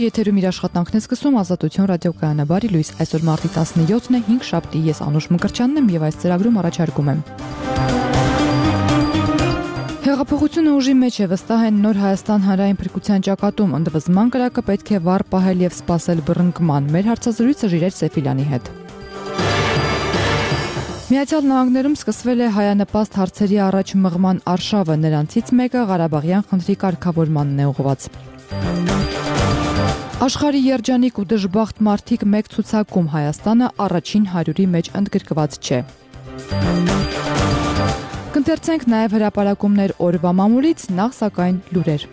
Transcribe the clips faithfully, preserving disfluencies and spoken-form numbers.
եթերում իր աշխատանքն է սկսում Ազատություն ռադիոկայանը։ Բարի լույս, այսօր մարտի տասնյոթն է, հինգ շաբթի, ես Անուշ Մկրտչյանն եմ եւ այս ծրագրում առաջարկում եմ։ Հեղափոխությունը ուժի մեջ է, վստահ են նոր Հայաստան հանրային փրկության ճակատում, ընդվզման կրակը պետք է վառ պահել եւ սպասել բռնկման։ Մեր հարցազրույցը Ժիրայր Սեֆիլյանի հետ։ Միացյալ Նահանգներում սկսվել է հայանպաստ հարցերի առաջ մղման արշավը, նրանցից մեկը Ղարաբաղյան խնդրի կարգավորմանն է ուղղված։ Աշխարհի երջանիկ ու դժբախտ մարդիկ մեկ ցուցակում Հայաստանը առաջին հարյուրի մեջ ընդգրկված չէ։ Կընթերցենք նաև հրապարակումներ օրվա մամուլից, նախ սակայն լուրեր։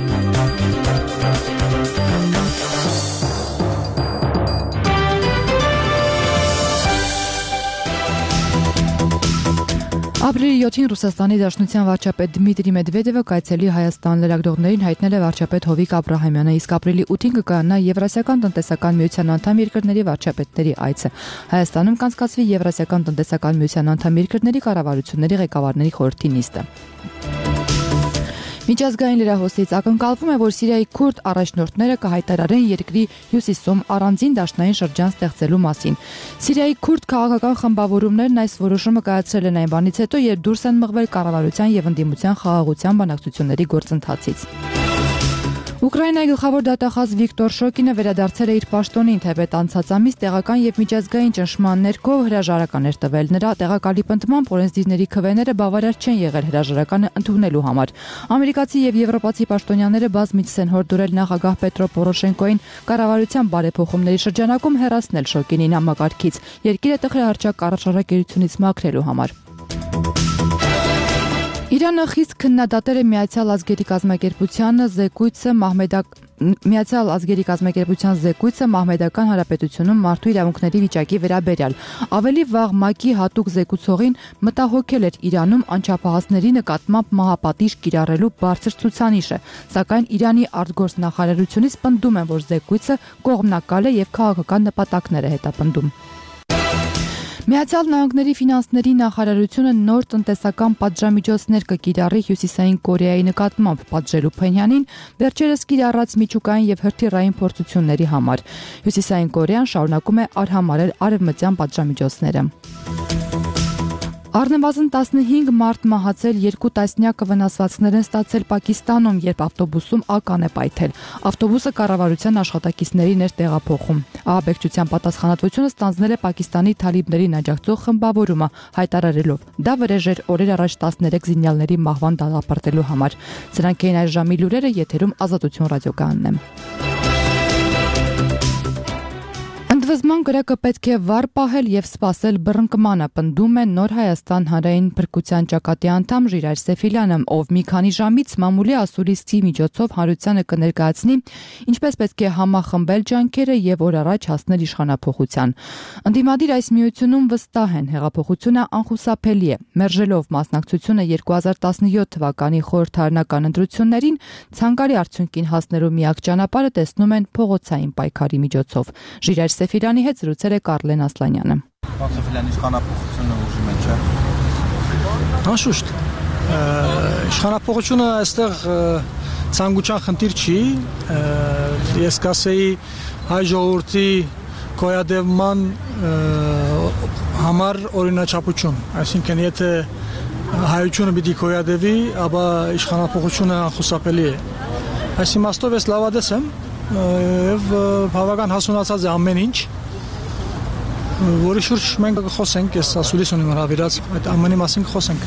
Ապրիլի յոթին Ռուսաստանի Դաշնության վարչապետ Դմիտրի Մեդվեդևը կայցելի Հայաստան լրագրողներին հայտնել է վարչապետ Հովիկ Աբրահամյանը, իսկ ապրիլի ութին կկայանա Եվրասիական տնտեսական միության անդամ երկրների վարչապետների այցը։ Հայաստանում կանցկացվի Եվրասիական տնտեսական միության անդամ երկրների կառավարությունների ղեկավարների խորհրդի նիստը։ Միջազգային լրահոսից ակնկալվում է, որ Սիրիայի քուրդ առաջնորդները կհայտարարեն երկրի հյուսիսում առանձին դաշնային շրջան ստեղծելու մասին։ Սիրիայի քուրդ քաղաքական խմբավորումներն այս որոշումը կայացրել են այն բանից հետո, երբ դուրս են մղվել կառավարության եւ ընդդիմության խաղաղության բանակցությունների գործընթացից։ Ուկրաինայի գլխավոր դատախազ Վիկտոր Շոկինը վերադարձել է իր պաշտոնին, թեպետ անցած ամիս տեղական եւ միջազգային ճնշման ներքո հրաժարական էր տվել։ Նրա տեղակալի պնդմամբ օրենսդիրների քվեները բավարար չեն եղել հրաժարականը ընդունելու համար։ Ամերիկացի եւ եվրոպացի պաշտոնյաները բազմիցս են հորդորել նախագահ Պետրո Պորոշենկոին կառավարության բարեփոխումների շրջանակում հեռացնել Շոկինին համակարգից, երկիրը տխրահարճակ առաջարկությունից մաքրելու համար։ Իրանը խիստ քննադատել է Միացյալ ազգերի կազմակերպությանը զեկույցը Մահմեդակ Միացյալ ազգերի կազմակերպության զեկույցը Մահմեդական Հանրապետությունում մարդու իրավունքների վիճակի վերաբերյալ։ Ավելի վաղ ՄԱԿ-ի հատուկ զեկուցողին մտահոգել էր Իրանում անչափահասների նկատմամբ մահապատիժ կիրառելու բարձր ցուցանիշը, սակայն Իրանի արտգործնախարարությունից պնդում են, որ զեկույցը կողմնակալ է եւ քաղաքական նպատակներ է հետապնդում։ Միացյալ Նահանգների ֆինանսների նախարարությունը նոր տնտեսական պատժամիջոցներ կկիրառի Հյուսիսային Կորեայի նկատմամբ պատժելու Փենյանին վերջերս կիրառած միջուկային եւ հրթիռային փորձությունների համար։ Հյուսիսային Կորեան շարունակում է արհամարհել արևմտյան պատժամիջոցները։ Առնվազն տասնհինգ մարդ մահացել, երկու տասնյակը վնասվածքներ են ստացել Պակիստանում, երբ ավտոբուսում ական է պայթել։ Ավտոբուսը կառավարության աշխատակիցներին էր տեղափոխում։ Ահաբեկչության պատասխանատվությունը ստանձնել է Պակիստանի թալիբներին աջակցող խմբավորումը, հայտարարելով՝ դա վրեժ էր օրեր առաջ տասներեք զինյալների մահվան դատապարտելու համար։ Սրանք էին այս ժամի լուրերը, եթերում Ազատություն ռադիոկայանն է։ Ընդվզման կրակը պետք է վառ պահել եւ սպասել բռնկմանը, պնդում է Նոր Հայաստան հանրային փրկության ճակատի անդամ Ժիրայր Սեֆիլյանը, ով մի քանի ժամից մամուլի ասուլիսի միջոցով հանրությանը կներկայացնի ինչպես պետք է համախմբել ջանքերը եւ օր առաջ հասնել իշխանափոխության։ Ընդդիմադիր այս միությունում վստահ են, հեղափոխությունը անխուսափելի է։ Մերժելով մասնակցությունը երկու հազար տասնյոթ թվականի խորհրդարանական ընտրություններին, ցանկալի արդյունքին հասնելու միակ ճանապարհը տեսնում են փողոցային պայքարի միջոցով։ Ժիրայր Սեֆիլյանի հետ զրուցել է Կարլեն Ասլանյանը։ Սեֆիլյանի իշխանափոխությունը ուժի մեջ է։ Անշուշտ, իշխանափոխությունը այստեղ ցանկության խնդիր չի, ես կասեի հայ ժողովրդի գոյատևման համար օրինաչափություն, այսինքն եթե հայությունը պիտի գոյատևի, ապա իշխանափոխությունը անխուսափելի է։ Այս իմաստով ես լավադես եմ եւ բավական հասունացած է ամեն ինչ, որի շուրջ մենք կխոսենք, ես ասուլիս ունեմ հրավիրած, այդ ամենի մասին կխոսենք։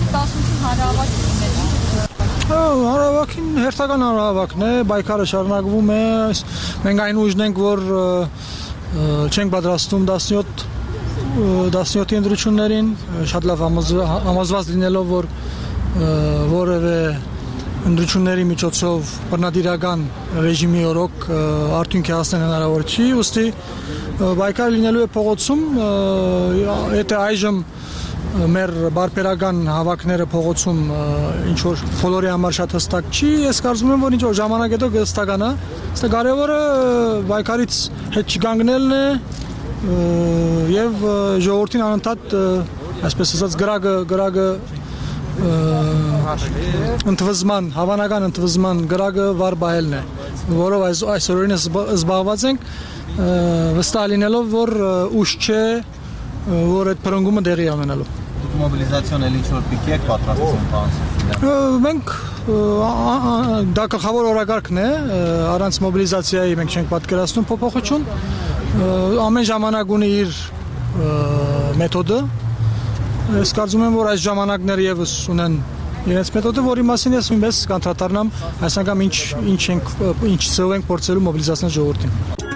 Հանրահավաքին հերթական հանրահավաքն է, պայքարը շարունակվում է, մենք այն ուժն ենք, որ չենք պատրաստվում տասնյոթի ընտրություններին, շատ լավ համոզված լինելով, որ որևէ ընդրությունների միջոցով բռնադիրական ռեժիմի օրոք արդյունքի հասնել հնարավոր չի, ուստի պայքարը լինելու է փողոցում, եթե այժմ մեր բարբերական հավաքները փողոցում ինչ որ բոլորի համար շատ հստակ չի, ես կարծում եմ, որ ինչ որ ժամանակ հետո կհստականա, այստեղ կարևորը պայքարից հետ չկանգնելն է եւ ժողովրդին անընդհատ, այսպես ասած, գրագը գրագը ընդվզման, հավանական ընդվզման գրագը վար բայելն է։ որով այս այսօրին զբաղված ենք, վստահ լինելով, որ ուշ չէ, որ այդ փրկումը դեղի ունենալու։ Մոբիլիզացիոն էլ ինչ-որ պիքի եք պատրաստվում, պարոն Սիսիլյան։ Մենք դա գլխավոր օրակարգն է, առանց մոբիլիզացիայի մենք չենք պատկերացնում փոփոխություն։ Ամեն ժամանակ ունի իր մեթոդը։ Ես կարծում եմ, որ այս ժամանակները եւս ունեն իրենց մեթոդը, որի մասին ես նույնպես կանդրադառնամ այս անգամ ինչ ինչ ենք ինչ ծով ենք փորձելու մոբիլիզացնել ժողովրդին։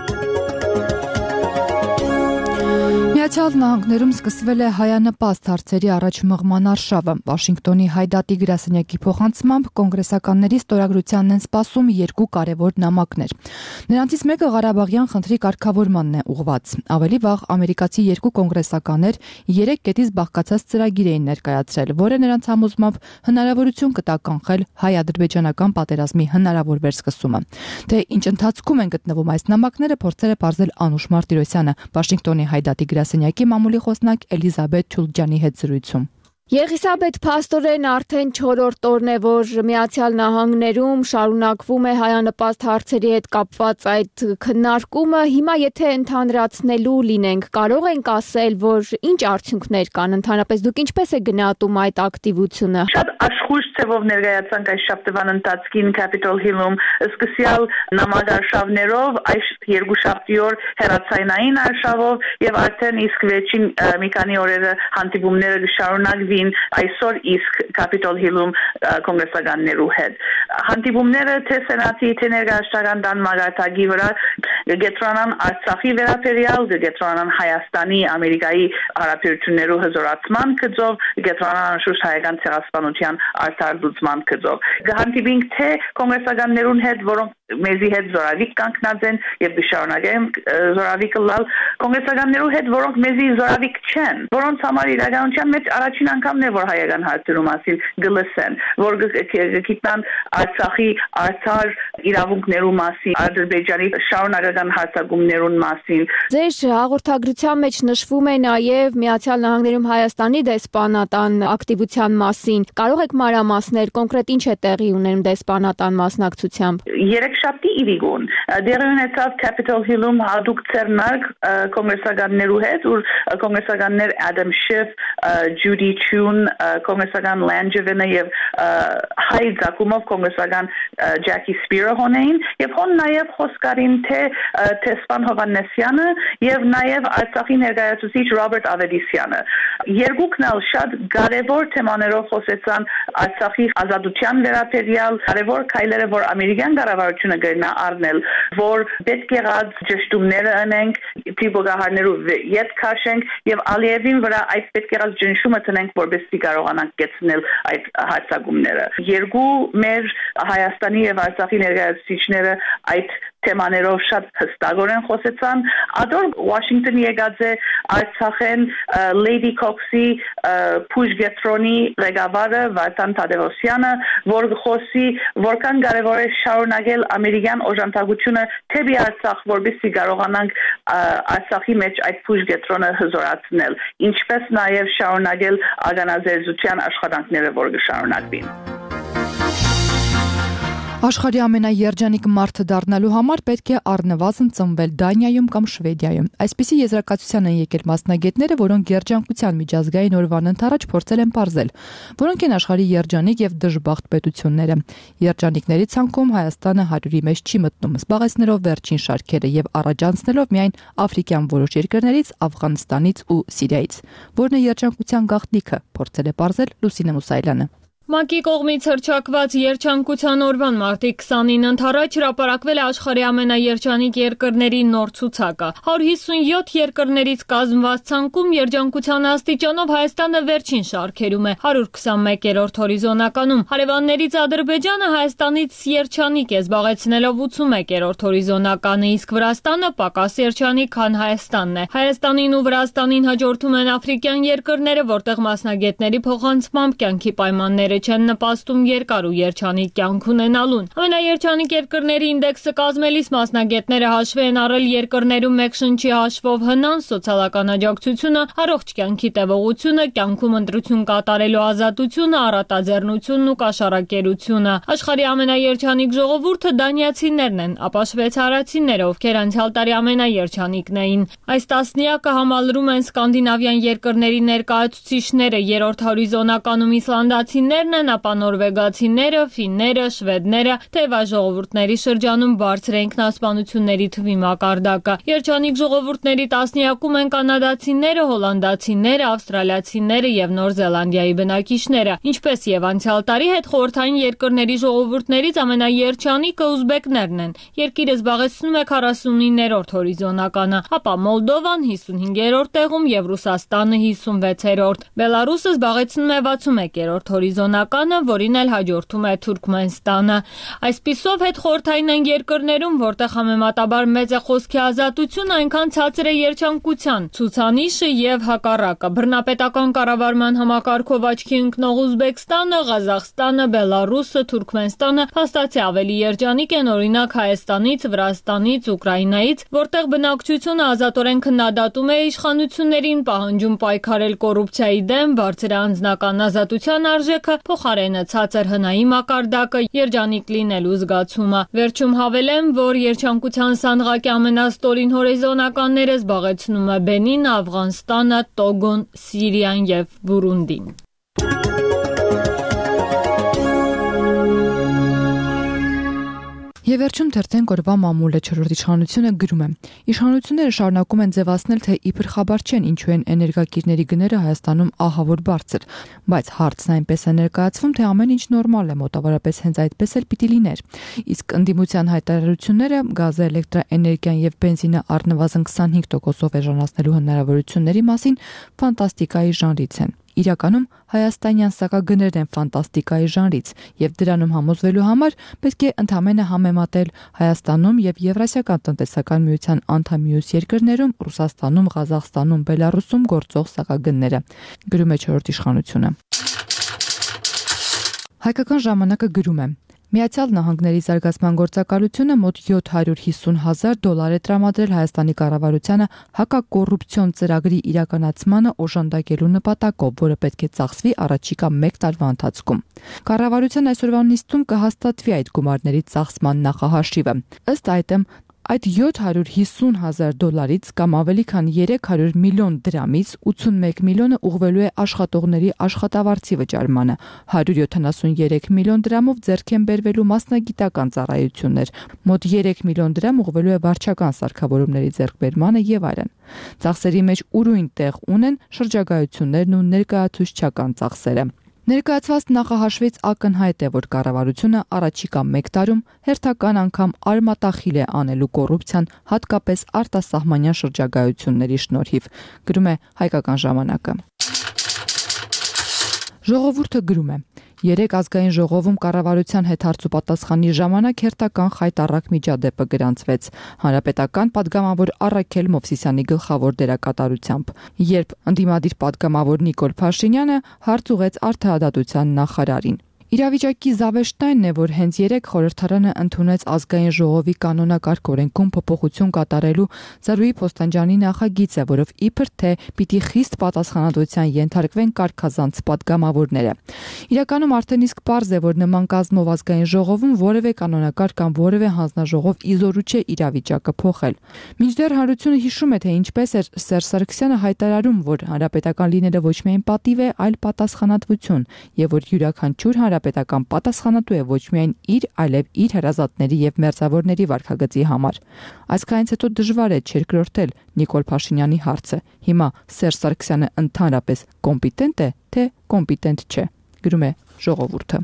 Միացյալ Նահանգներում սկսվել է հայանպաստ հարցերի առաջ մղման արշավը։ Վաշինգտոնի Հայդատի գրասենյակի փոխանցմամբ կոնգրեսականների ստորագրությանն են սպասում երկու կարևոր նամակներ։ Նրանցից մեկը Ղարաբաղյան խնդրի կարգավորմանն է ուղղված։ Ավելի վաղ ամերիկացի երկու կոնգրեսականներ երեք կետից բաղկացած ծրագիր էին ներկայացրել, որը նրանց համոզմամբ հնարավորություն կտա կանխել հայ-ադրբեջանական պատերազմի հնարավոր վերսկսումը։ Թե ինչ ընթացքում են գտնվում այս նամակները, փորձել է պարզել Անուշ Մարտիրոսյանը, Վաշինգտոնի Հայդատի գրասենյակի մամուլի խոսնակ Էլիզաբեթ Թյուլջանի հետ զրույցում։ Եղիսաբեթ փաստորեն արդեն չորրորդ օրն է, որ Միացյալ Նահանգներում շարունակվում է հայանպաստ հարցերի հետ կապված այդ քննարկումը։ Հիմա եթե ընդհանրացնելու լինենք, կարող ենք ասել, որ ինչ արդյունքներ կան ընդհանրապես, դուք ինչպես է գնահատում այդ ակտիվությունը։ Շատ աշխույժ ձևով ներկայացանք այս շաբթվան ընթացքին Capitol Hill-ում, սկսյալ նամակարշավներով, այս երկուշաբթի օր հեռացայնային արշավով եւ արդեն իսկ վերջին մի քանի օրերը հանդիպումները կշարունակվի այսօր իսկ Capitol Hill-ում կոնգրեսականներու հետ։ Հանդիպումները թե սենատի, թե ներկայացական դան մագարտակի վրա գետրոնան Արցախի վերաբերյալ, գետրոնան Հայաստանի, Ամերիկայի հարաբերություններու հզորացման գծով, գետրոնան անշուշտ հայկական ցեղասպանության արտարդուցման գծով։ Կհանդիպենք թե կոնգրեսականներուն հետ, որոնք մեզի հետ զորավիկ կանգնած են եւ կշարունակեն զորավիկը լալ, կոնգրեսականներու հետ, որոնք մեզի զորավիկ չեն, որոնց համար իրականության մեջ առաջին անգամն է, որ հայկական հարցերու մասին գլսեն, որ գիտնան Արցախի արդար իրավունքներու մասին, Ադրբեջանի շարունակական հարձակումներուն մասին։ Ձեր հաղորդագրության մեջ նշվում է նաև Միացյալ Նահանգներում Հայաստանի դեսպանատան ակտիվության մասին։ Կարող եք մանրամասնել կոնկրետ ինչ է տեղի ունենում դեսպանատան մասնակցությամբ։ Երեքշաբթի իրիգուն դեղի ունեցավ Capitol Hill-ում հատուկ ցերնարկ կոնգրեսականներու հետ, որ կոնգրեսականներ Adam Schiff, Judy Chun, կոնգրեսական Langevin եւ հայ ցակումով կոնգրեսական Jackie Spiro հոնեին եւ հոն նաեւ խոսկարին թե Տեսփան Հովանեսյանը եւ նաեւ Արցախի ներկայացուցիչ Ռոբերտ Ավետիսյանը։ Երկուքն ալ շատ կարևոր թեմաներով խոսեցան Արցախի ազատության վերաբերյալ, կարևոր քայլերը, որ ամերիկյան կառավարությունը կգնա առնել, որ պետք եղած ճշտումները անենք, տիպոգահարներու ետ քաշենք եւ Ալիևին վրա այդ պետք եղած ճնշումը տնենք, որպեսզի կարողանանք կեցնել այդ հարձակումները։ Երկու մեր Հայաստանի եւ Արցախի ներկայացուցիչները այդ թեմաներով շատ հստակորեն խոսեցան։ Ադոր Վաշինգտոնի եկած է Արցախեն Lady Cox-ի Փուժգետրոնի ղեկավարը Վարդան Թադևոսյանը, որ խոսի, որքան կարևոր է շարունակել ամերիկյան օժանդակությունը թեպի Արցախ, որպեսզի կարողանանք Արցախի մեջ այդ Փուժգետրոնը հզորացնել, ինչպես նաև շարունակել ագանազերծության աշխատանքները, որ կշարունակվին։ Աշխարհի ամենաերջանիկ մարդը դառնալու համար պետք է առնվազն ծնվել Դանիայում կամ Շվեդիայում։ Այսպիսի եզրակացության են եկել մասնագետները, որոնք երջանկության միջազգային օրվան ընթരാճ փորձել են պարզել, որոնք են աշխարհի երջանիկ եւ դժբախտ պետությունները։ Երջանիկների ցանկում Հայաստանը հարյուրի մեջ չի մտնում, զբաղեցնելով վերջին շարքերը եւ առաջանցնելով միայն աֆրիկյան որոշ երկրներից, Աֆղանստանից ու Սիրիայից։ Որն է երջանկության գաղտնիքը, փորձել է պարզել Լուսինե Մուսայելյանը։ ՄԱԿ-ի կողմից հռչակված Երջանկության օրվան մարտի քսանինը ընթരാճ հրապարակվել է աշխարհի ամենաերջանիկ երկրների նոր ցուցակը։ հարյուր հիսունյոթ երկրներից կազմված ցանկում երջանկության աստիճանով Հայաստանը վերջին շարքերում է, հարյուր քսանմեկերորդ հորիզոնականում։ Հարևաններից Ադրբեջանը Հայաստանից երջանիկ է, զբաղեցնելով ութսունմեկերորդ հորիզոնականը, իսկ Վրաստանը պակաս երջանիկ, քան Հայաստանն է։ Հայաստանին ու Վրաստանին հաջորդում են աֆրիկյան երկրները, որտեղ մասնագետների փոխանցմամբ կյանքի պայմանները ոլորտները չեն նպաստում երկար ու երջանիկ կյանք ունենալուն։ Ամենաերջանիկ երկրների ինդեքսը կազմելիս մասնագետները հաշվի են առել երկրներում մեկ շնչի հաշվով հնան, սոցիալական աջակցությունը, առողջ կյանքի տևողությունը, կյանքում ընտրություն կատարելու ազատությունը, առատաձեռնությունն ու կաշառակերությունը։ Աշխարհի ամենաերջանիկ ժողովուրդը դանիացիներն են, ապա շվեյցարացիները, ովքեր անցյալ տարի ամենաերջանիկն էին։ Այս տասնյակը համալրում են սկանդինավյան երկրների ներկայացուցիչները, երրորդ հորիզոնականում իսլանդացիներն են, ապա նորվեգացիները, ֆինները, շվեդները, թեև այս ժողովուրդների շրջանում բարձր է ինքնասպանությունների թվի մակարդակը։ Երջանիկ ժողովուրդների տասնյակում են կանադացիները, հոլանդացիները, ավստրալիացիները եւ Նոր Զելանդիայի բնակիչները։ Ինչպես եւ անցյալ տարի հետխորհրդային երկրների ժողովուրդներից ամենաերջանիկը ուզբեկներն են։ Երկիրը զբաղեցնում է քառասունիններորդ հորիզոնականը, ապա Մոլդովան հիսունհինգերորդ տեղում եւ Ռուսաստանը հիսունվեցերորդ։ Բելարուսը զբաղեցնում է վաթսունմեկերորդ հորիզոնականը, որին էլ հաջորդում է Թուրքմենստանը։ Այսպիսով հետխորհրդային են երկրներում, որտեղ համեմատաբար մեծ է խոսքի ազատությունը, այնքան ցածր է երջանկության ցուցանիշը եւ հակառակը։ Բռնապետական կառավարման համակարգով աչքի ընկնող Ուզբեկստանը, Ղազախստանը, Բելարուսը, Թուրքմենստանը հաստատի ավելի երջանիկ են օրինակ Հայաստանից, Վրաստանից, Ուկրաինայից, որտեղ բնակչությունը ազատորեն քննադատում է իշխանություններին, պահանջում պայքարել կոռուպցիայի դեմ, բարձր անձնական ազատության արժեքը, փոխարենը ցածր հնայի մակարդակը, երջանիկ լինելու զգացումը։ Վերջում հավելեմ, որ երջանկության սանդղակի ամենաստորին հորիզոնականները զբաղեցնում է Բենինը, Աֆղանստանը, Տոգոն, Սիրիան եւ Բուրունդին։ Եվ վերջում թերթենք օրվա մամուլը չորրորդ իշխանությունը գրում է. Իշխանությունները շարունակում են ձևացնել, թե իբր խաբար չեն ինչու են էներգակիրների գները Հայաստանում ահավոր բարձր, բայց հարցն այնպես է ներկայացվում, թե ամեն ինչ նորմալ է, մոտավորապես հենց այդպես էլ պիտի լիներ։ Իսկ ընդդիմության հայտարարությունները գազը, էլեկտրաէներգիան եւ բենզինը առնվազն քսանհինգ տոկոսով էժանացնելու հնարավորությունների մասին ֆանտաստիկայի ժանրից են։ Իրականում հայաստանյան սակագներն են ֆանտաստիկայի ժանրից եւ դրանում համոզվելու համար պետք է ընդամենը համեմատել Հայաստանում եւ Եվրասիական տնտեսական միության անդամ մյուս երկրներում, Ռուսաստանում, Ղազախստանում, Բելարուսում գործող սակագները։ Գրում է չորրորդ իշխանությունը։ Հայկական ժամանակը գրում է. Միացյալ Նահանգների զարգացման գործակալությունը մոտ յոթ հարյուր հիսուն հազար դոլար է տրամադրել Հայաստանի կառավարությանը հակակոռուպցիոն ծրագրի իրականացմանը օժանդակելու նպատակով, որը պետք է ծախսվի առաջիկա մեկ տարվա ընթացքում։ Կառավարության այսօրվա նիստում կհաստատվի այդ գումարների ծախսման նախահաշիվը։ Ըստ այդմ Այդ յոթ հարյուր հիսուն հազար դոլարից կամ ավելի քան երեք հարյուր միլիոն դրամից ութսունմեկ միլիոնը ուղղվելու է աշխատողների աշխատավարձի վճարմանը, հարյուր յոթանասուներեք միլիոն դրամով ձեռք են բերվելու մասնագիտական ծառայություններ, մոտ երեք միլիոն դրամ ուղղվելու է վարչական սարքավորումների ձեռքբերմանը եւ այլն։ Ծախսերի մեջ ուրույն տեղ ունեն շրջագայություններն ու ներկայացուցչական ծախսերը։ Ներկայացված նախահաշվից ակնհայտ է, որ կառավարությունը առաջիկա մեկ տարում հերթական անգամ արմատախիլ է անելու կոռուպցիան, հատկապես արտասահմանյան շրջագայությունների շնորհիվ, գրում է Հայկական ժամանակը։ Ժողովուրդը գրում է. Երեք ազգային ժողովում կառավարության հետ հարցուպատասխանի ժամանակ հերթական խայտառակ միջադեպը գրանցվեց հանրապետական падգամավոր Առաքել Մովսիսյանի գլխավոր դերակատարությամբ, երբ ընդդիմադիր падգամավոր Նիկոլ Փաշինյանը հարց ուղեց արդարադատության նախարարին։ Իրավիճակի զավեշտն այն է, որ հենց երեք խորհրդարանը ընդունեց ազգային ժողովի կանոնակարգ օրենքում փոփոխություն կատարելու Զարուհի Փոստանջյանի նախագիծը, որով իբր թե պիտի խիստ պատասխանատվության ենթարկվեն կարգազանց падգամավորները։ Իրականում արդեն իսկ պարզ է, որ նման կազմով ազգային ժողովում որևէ կանոնակարգ կամ որևէ հանձնաժողով իզորու չէ իրավիճակը փոխել։ Մինչդեռ հանրությունը հիշում է, թե ինչպես էր Սերժ Սարգսյանը հայտարարում, որ հանրապետական լինելը ոչ միայն պատիվ է, այլ պատասխանատվություն, եւ որ յուրաքանչյուր հանրապետական պատասխանատու է ոչ միայն իր, այլև իր հրազատների եւ մերձավորների վարքագծի համար։ Այսքանից հետո դժվար է չերկրորդել Նիկոլ Փաշինյանի հարցը։ Հիմա Սերժ Սարգսյանը ընդհանրապես կոմպետենտ է, թե կոմպետենտ չէ, գրում է Ժողովուրդը։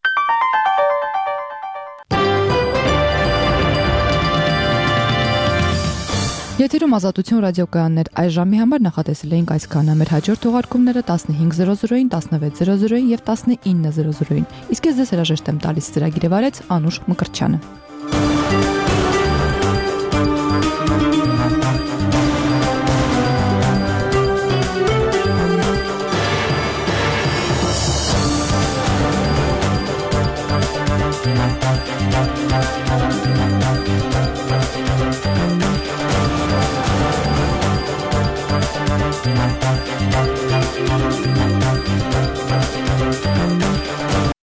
Եթերում Ազատություն ռադիոկայաններ այս ժամի համար նախատեսել էինք այսքանը։ Մեր հաջորդ թողարկումները տասնհինգ զրո զրոին, տասնվեց զրո զրոին եւ տասնինը զրո զրոին։ Իսկ ես ձեզ հրաժեշտ եմ տալիս ծրագիրը վարեց Անուշ Մկրտչյանը։ Thank you.